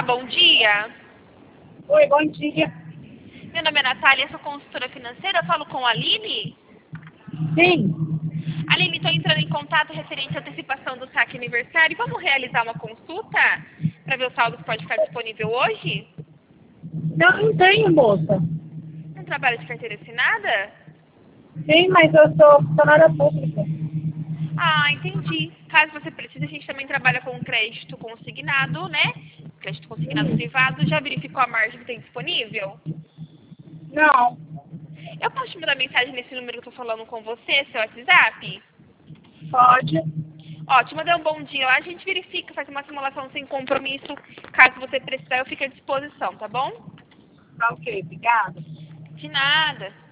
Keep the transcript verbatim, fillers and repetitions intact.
Olá, bom dia. Oi, bom dia. Meu nome é Natália, sou consultora financeira. Eu falo com a Aline. Sim. Aline, estou entrando em contato referente à antecipação do saque aniversário. Vamos realizar uma consulta para ver o saldo que pode ficar disponível hoje? Eu não tenho, moça. Um trabalho de carteira assinada? Sim, mas eu sou funcionária pública. Ah, entendi. Caso você precise, a gente também trabalha com crédito consignado, né? Crédito consignado privado. Já verificou a margem que tem disponível? Não. Eu posso te mandar mensagem nesse número que eu estou falando com você, seu WhatsApp? Pode. Ó, te mandei um bom dia lá, a gente verifica, faz uma simulação sem compromisso. Caso você precisar, eu fico à disposição, tá bom? Tá ok, obrigada. De nada.